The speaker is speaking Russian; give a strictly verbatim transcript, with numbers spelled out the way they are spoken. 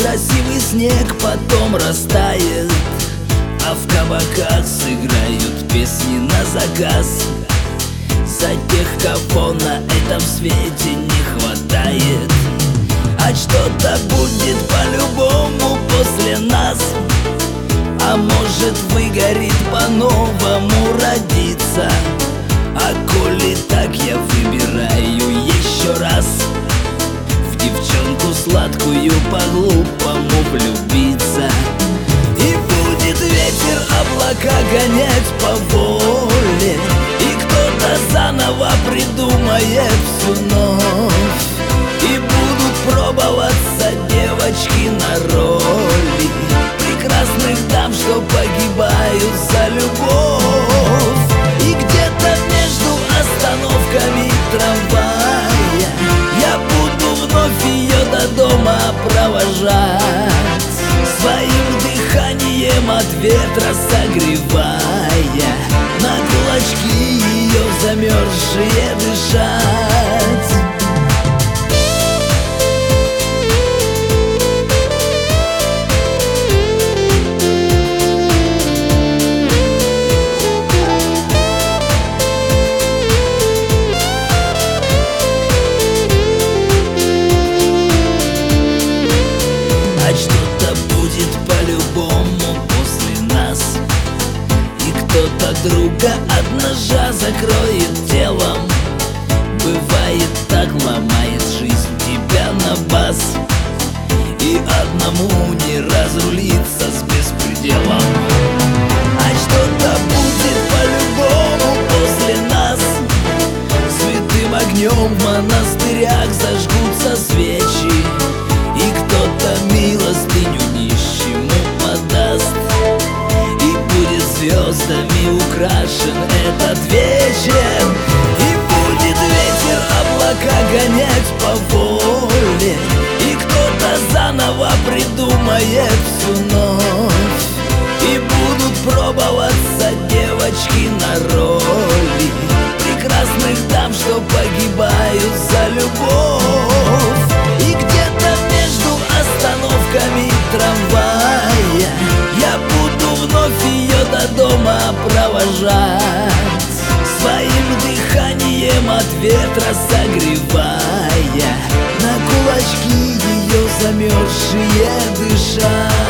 красивый снег потом растает, а в кабаках сыграют песни на заказ. За тех, кого на этом свете не хватает. А что-то будет по-любому после нас, а может выгорит по-новому родиться. А коли так, я выбираю еще раз в девчонку сладкую по-глупому влюбиться. И будет ветер облака гонять по воле, и кто-то заново придумает всю ночь. И будут пробоваться девочки на роли прекрасных дам, что погибают за любовь. И где-то между остановками трамвая я буду вновь ее до дома провожать, своим дыханием от ветра согревая, на кулачки ее замерзшие дышать. А что-то будет по-любому после нас, и кто-то друга от ножа закроет телом. Бывает так, ломает жизнь тебя на бас, и одному не разрулиться с беспределом. А что-то будет по-любому после нас, святым огнем в монастырях зажгутся свечи, и кто-то милостыню нищему подаст, и будет звездами украшен этот вечер. И будет ветер облака гонять по воле, и кто-то заново придумает всю ночь. И будут пробоваться девочки на роли прекрасных дам, что погибают за любовь. И где-то между остановками трамвая я буду вновь ее до дома провожать, своим дыханием от ветра согревая, на кулачки ее замерзшие дышать.